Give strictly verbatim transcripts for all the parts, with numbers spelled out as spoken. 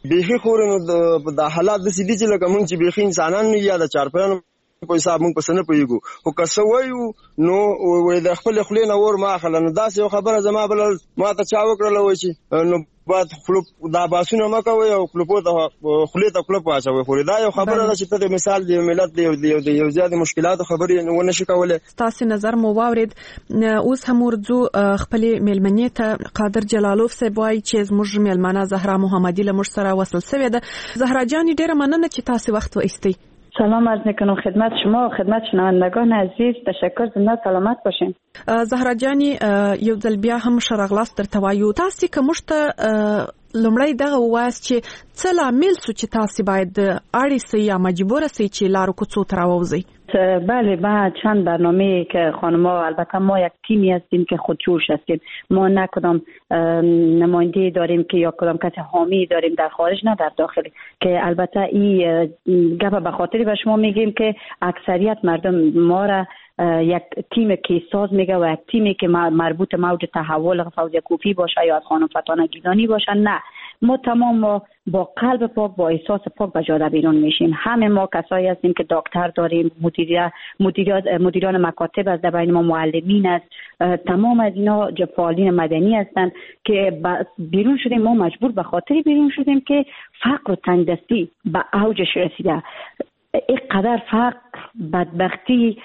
بیخي خورنو د حالات د سیدی چې لکه مونږ چې بیخي انسانان نه یا د چارپیانو په حساب مونږ پسنه پویګو خو که وایو نو وې د خپل خلې نه ور ما خلنو داسې یو خبره زما بل ما ته چا وکړل و چې نو بعد خلوب دا باسونه مکوي او خلوب ته خلې ته خلوب واچوي خو دا یو خبره ده چې ته مثال دی ملت دی یو یو زیات مشکلات خبرې نه ونشي کوله. تاسو نظر مو واورید. اوس هم ورځو خپل میلمنې ته قادر جلالوف صاحب وایي چې زموږ میلمنه زهرا محمدی له موږ سره وصل شوې ده. زهرا جان ډیره مننه چې تاسو وخت وایستئ. سلام عرض میکنم خدمت شما و خدمت شنوندگان عزیز. تشکر. زنده سلامت باشین. زهرا جانی یو ځل بیا هم شرغلاس درته وایو. تاسو که موږ ته لومړی دغه وواست چې څه لامل سو چې تاسو باید اړ سئ یا مجبور سئ چې لارو کوڅو ته راووځئ؟ بله ما چند برنامه که خانم‌ها البته ما یک تیمی هستیم که خودجوش هستیم. ما نه کدام نماینده داریم که یا کدام کسی حامی داریم در خارج نه در داخل که البته این گپ به خاطری به شما میگیم که اکثریت مردم ما را یک تیم که ساز میگه و یک تیمی که مربوط موج تحول فوزیه کوفی باشه یا از خانم فتانه گیلانی باشه. نه، ما تمام ما با قلب پاک با احساس پاک به جاده بیرون میشیم. همه ما کسایی هستیم که دکتر داریم، مدیریت مدیریت مدیران مکاتب از بین ما معلمین است، تمام از اینا فعالین مدنی هستند که بیرون شدیم. ما مجبور به خاطر بیرون شدیم که فقر و تنگدستی به اوجش رسیده. اینقدر فقر، بدبختی،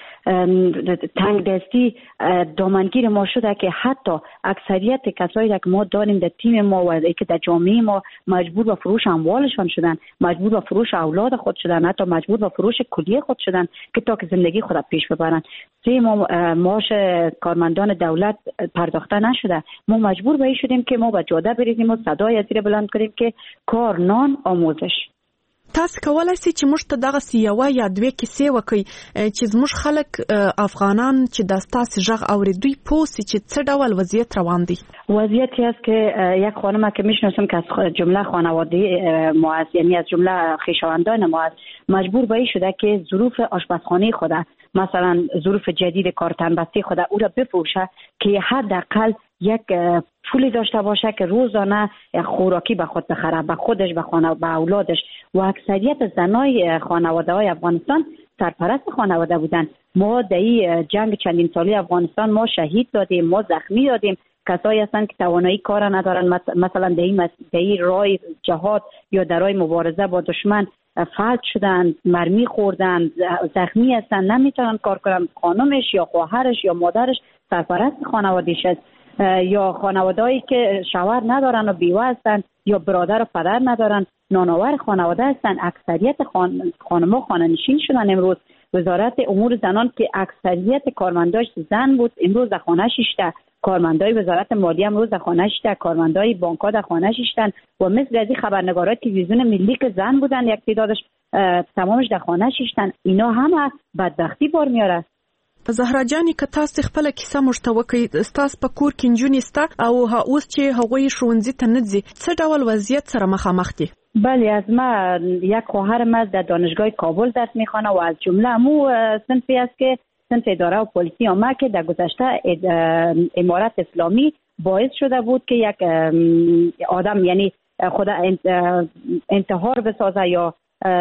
تنگ دستی دامنگیر ما شده که حتی اکثریت کسایی که ما داریم در تیم ما و که در جامعه ما مجبور به فروش اموالشان شدن، مجبور به فروش اولاد خود شدن، حتی مجبور به فروش کلیه خود شدن که تا که زندگی خود پیش ببرن. سه ما معاش کارمندان دولت پرداخته نشده. ما مجبور به این شدیم که ما به جاده بریزیم و صدای از زیر بلند کنیم که کار، نان، آموزش. تاسو کولای شئ چې موږ ته دغه یوه یا دوه کیسې وکړئ چې زموږ خلک افغانان چې د تاسو غږ اورېدوی پوه شي چې څه ډول وضعیت روان دی. وضعیتی است که یک خانم که میشناسم که از جمله خانواده ما است، یعنی از جمله خویشاوندان ما است، مجبور به این شده که ظروف آشپزخانه خود، مثلا ظروف جدید کارتنبستی خود او را بفروشه که حداقل یک پولی داشته باشه که روزانه خوراکی به خود بخره، به خودش، به خانه، به اولادش. و اکثریت زنای خانواده های افغانستان سرپرست خانواده بودن. ما در این جنگ چندین سالی افغانستان ما شهید دادیم، ما زخمی دادیم. کسایی هستند که توانایی کار ندارن، مثلا در این در این راه جهاد یا در راه مبارزه با دشمن فلج شدن، مرمی خوردن، زخمی هستند، نمیتونن کار کنن. خانمش یا خواهرش یا مادرش سرپرست خانواده‌اش است. یا خانواده‌ای که شوهر ندارن و بیوه هستند یا برادر و پدر ندارن، نانآور خانواده هستند. اکثریت خان... خانم‌ها خانه‌نشین شدن. امروز وزارت امور زنان که اکثریت کارمنداش زن بود، امروز در خانه شیشته. کارمندای وزارت مالیه امروز در خانه شیشته، کارمندای بانک‌ها در خانه شیشتن. و مثل از این خبرنگارای تلویزیون ملی که زن بودن یک تعدادش تمامش در خانه شیشتن. اینا همه بدبختی بار میاره. زهرا جانی که تاسو خپل کیسه موږ ته وکړئ، ستاسو په کور کې نجونې سته او اوس چې هغوی ښوونځي ته نه ځي، څه ډول وضعیت سره مخامخ دي؟ بله، از ما یک خواهرم از در دانشگاه کابل درس میخوانه و از جمله امو صنفی است که صنف اداره و پلیسی آمد که در گذشته امارت اسلامی باعث شده بود که یک آدم یعنی خود انتحار بسازه یا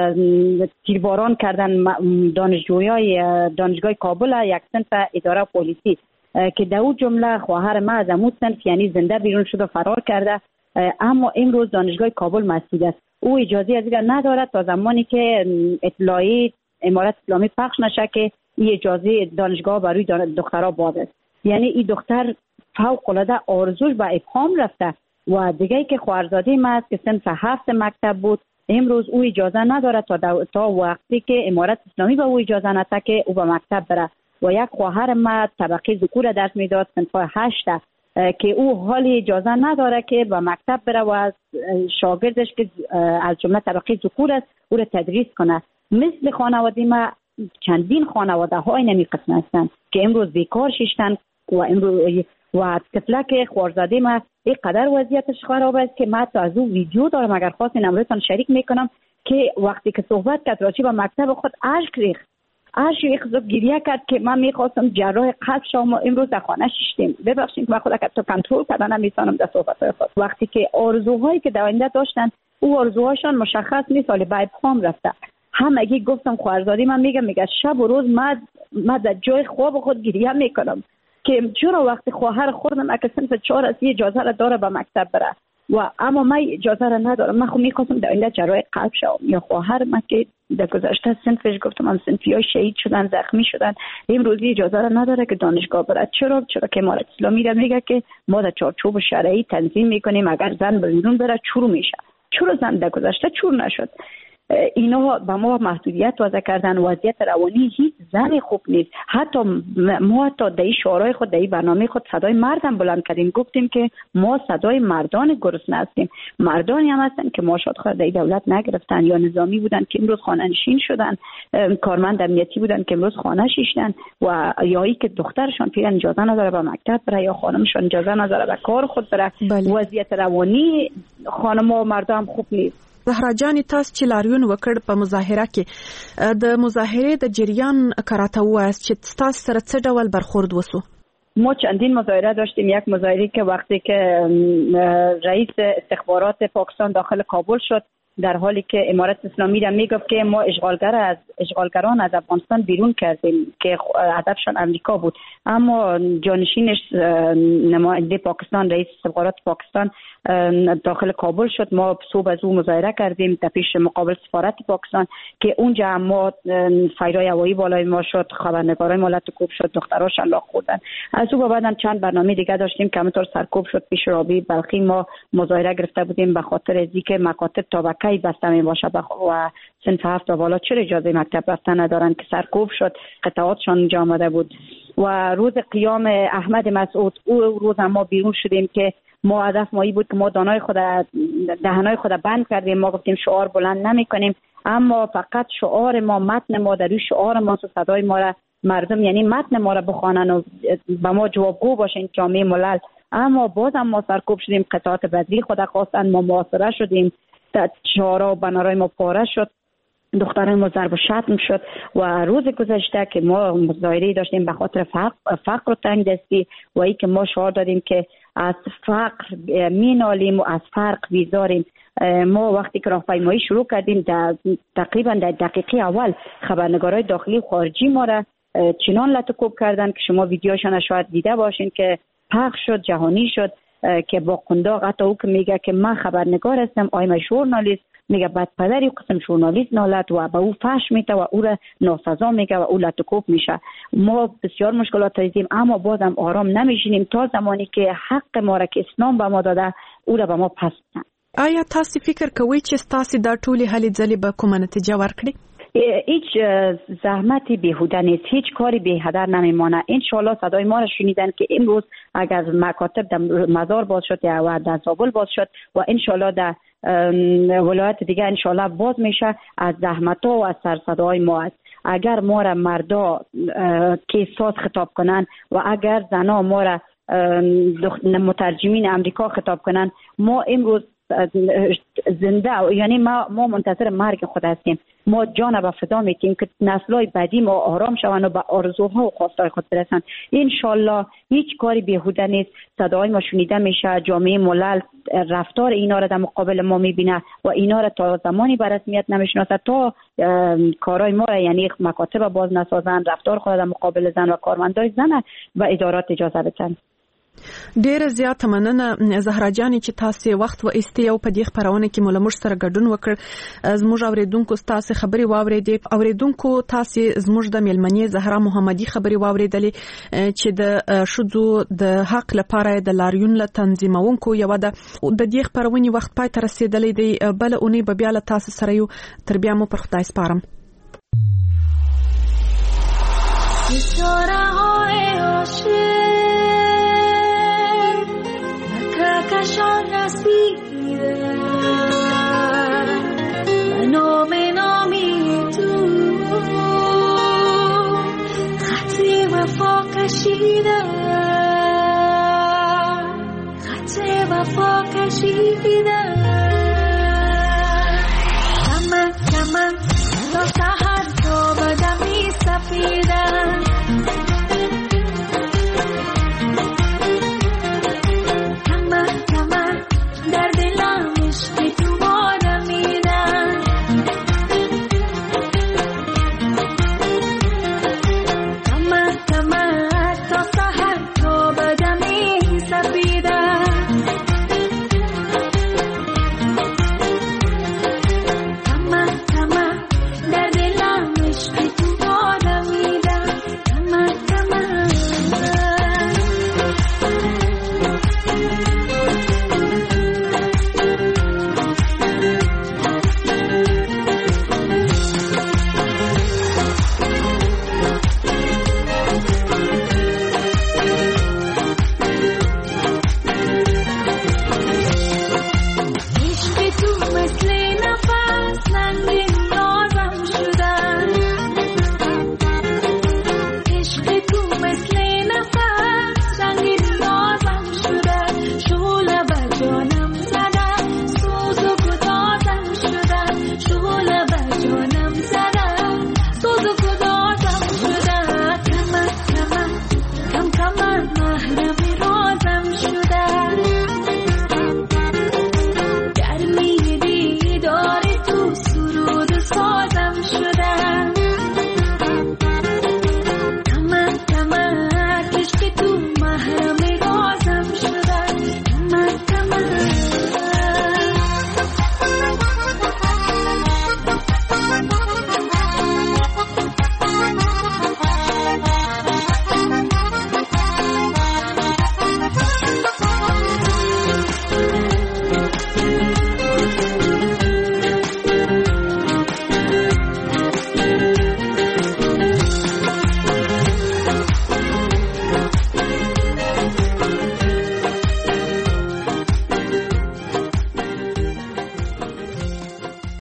تیرباران کردن دانشجویای دانشگاه کابل یک صنف اداره پلیسی که در اون جمله خواهر ما از امون صنف یعنی زنده بیرون شد و فرار کرده. اما امروز دانشگاه کابل مسدود است. او اجازه از این ندارد تا زمانی که اطلاعیه امارت اسلامی پخش نشه که این اجازه دانشگاه برای دخترها باز است. یعنی این دختر فوق العاده آرزوش به ابهام رفته. و دیگه که خواهرزاده ما است که صنف هفت مکتب بود، امروز او اجازه ندارد تا تا وقتی که امارت اسلامی به او اجازه نده که او به مکتب بره. و یک خواهر ما طبقه ذکور درس میداد صنف هشت که او حالی اجازه نداره که به مکتب بره و از شاگردش که از جمله طبقه ذکور است او را تدریس کنه. مثل خانواده ما چندین خانواده های نمی قسم هستند که امروز بیکار شیشتن و امروز و طفلک خوارزاده ما اینقدر وضعیتش خراب است که من تا از او ویدیو دارم، اگر خواستین امروزتان شریک میکنم که وقتی که صحبت کرد راجع به مکتب خود اشک ریخت. اشک ریخت گریه کرد که من میخواستم جراح قلب شما امروز در خانه شیشتیم. ببخشید من خودم تو کنترل کردن نمیتونم در صحبت خود. وقتی که آرزوهایی که در آینده داشتن او آرزوهاشان مشخص نیست، ولی به ابهام رفته. همگی گفتم خواهرزادی من میگم میگه شب و روز من من در جای خواب خود گریه میکنم که چرا وقتی خواهر خوردم اگه صنف چهار از اجازه را داره به مکتب بره و اما من اجازه را ندارم. من خب میخواستم در اینجا جراح قلب شوم. یا خواهر من که در گذشته صنفش گفتم من صنفی های شهید شدن، زخمی شدن، امروزی اجازه را نداره که دانشگاه بره. چرا؟ چرا که امارت اسلامی را میگه که ما در چارچوب شرعی تنظیم میکنیم، اگر زن به بیرون بره چور میشه. چرا زن در گذشته چور نشد؟ اینا به ما محدودیت وضع کردن. وضعیت روانی هیچ زنی خوب نیست. حتی ما حتی در این شعارهای خود در این برنامه خود صدای مردم بلند کردیم، گفتیم که ما صدای مردان گرسنه هستیم. مردانی هم هستن که ماشات خود در دولت نگرفتن، یا نظامی بودن که امروز خانه نشین شدن، کارمند امنیتی بودن که امروز خانه شیشتن، و یایی که دخترشان پیرن اجازه نداره به مکتب بره، یا خانمشان اجازه نداره به کار خود بره. بله. وضعیت روانی خانم‌ها و مردان خوب نیست. زهرا جان، تاسو چې لاریون وکړ په مظاهره کې د مظاهره د جریان کراته وایست چې تاسو سره څه ډول برخورد وسو؟ ما چندین مظاهره داشتیم. یک مظاهره که وقتی که رئیس استخبارات پاکستان داخل کابل شد، در حالی که امارت اسلامی را میگفت که ما اشغالگر از اشغالگران از افغانستان بیرون کردیم که هدفشان امریکا بود، اما جانشینش نماینده پاکستان، رئیس استخبارات پاکستان داخل کابل شد. ما صبح از او مظاهره کردیم در پیش مقابل سفارت پاکستان که اونجا ما فایرای هوایی بالای ما شد، خبرنگارای ما لطکوب شد، دختراش شلاق خوردن. از او بعدم چند برنامه دیگه داشتیم که همینطور سرکوب شد. پیش رابی بلخی ما مظاهره گرفته بودیم به خاطر از اینکه مکاتب تابعی بسته می باشه و صنف هفت و بالا چرا اجازه مکتب رفتن ندارن که سرکوب شد، قطعاتشان اینجا آمده بود. و روز قیام احمد مسعود، او روز ما بیرون شدیم که ما هدف مایی بود که ما دانای خود دهنای خود بند کردیم. ما گفتیم شعار بلند نمی کنیم، اما فقط شعار ما، متن ما در روی شعار ما، صدای ما را مردم یعنی متن ما را بخوانن و به ما جوابگو باشین جامعه ملل. اما بازم ما سرکوب شدیم، قطعات بدلی خود خواستن، ما محاصره شدیم، شعارها و بنرهای ما پاره شد، دختران ما ضرب و شتم شد. و روز گذشته که ما مظاهره داشتیم به خاطر فقر, فقر و تنگ دستی و ای که ما شعار دادیم که از فقر می نالیم و از فرق بیزاریم. ما وقتی که راهپیمایی شروع کردیم در تقریبا در دقیقه اول خبرنگارای داخلی و خارجی ما را چنان لطکوب کردن که شما ویدیوشان شاید دیده باشین که پخش شد، جهانی شد، که با قنداق حتی او که میگه که من خبرنگار هستم، آیم ژورنالیست، میگه بعد پدری قسم ژورنالیست نالت و به او فحش میده و او را ناسزا میگه و او لطکوب میشه. ما بسیار مشکلات دیدیم، اما بازم آرام نمیشینیم تا زمانی که حق ما را که اسلام به ما داده او را به ما پس بدن. آیا تاسو فکر کوئ چې تاسو دا ټولې هلې ځلې به کومه نتیجه ورکړي؟ هیچ زحمتی بیهوده نیست، هیچ کاری بی هدر نمیمانه. انشالله صدای ما را شنیدن که امروز اگر مکاتب در مزار باز شد یا در زابل باز شد و انشالله در ولایت دیگه انشالله باز میشه، از زحمت ها و از سرصدای ما است. اگر ما را مردا که ساز خطاب کنن و اگر زنا ما را مترجمین امریکا خطاب کنن، ما امروز زنده یعنی ما ما منتظر مرگ خود هستیم. ما جان به فدا میکنیم که نسل‌های بعدی ما آرام شوند و به آرزوها و خواستهای خود برسن. انشالله هیچ کاری بیهوده نیست، صدای ما شنیده میشه، جامعه ملل رفتار اینا را در مقابل ما میبینه و اینا را تا زمانی به رسمیت نمیشناسه تا کارهای ما را یعنی مکاتب باز نسازن، رفتار خود در مقابل زن و کارمندای زن و ادارات اجازه بدن. ډیره زیاته مننه زهرا جان چې تاسو وخت و ایستي او په دې خبرونه کې مول مر سره ګډون وکړ. زموږ اوریدونکو تاسو خبري واوریدې، اوریدونکو تاسو زموږ د ملمنې زهرا محمدي خبري واوریدلې چې د شذو د حق لپاره د لاریون له تنظیمونکو یو د د دې خبرونې وخت پای تر رسیدلې دی. بل اونې به بیا له تاسو سره یو تر بیا مو پر خدای سپارم. کشان رسیده و نام نامی تو خط وفا کشیده، خط وفا کشیده. کمن کمن تا سحر تا بدمی سفید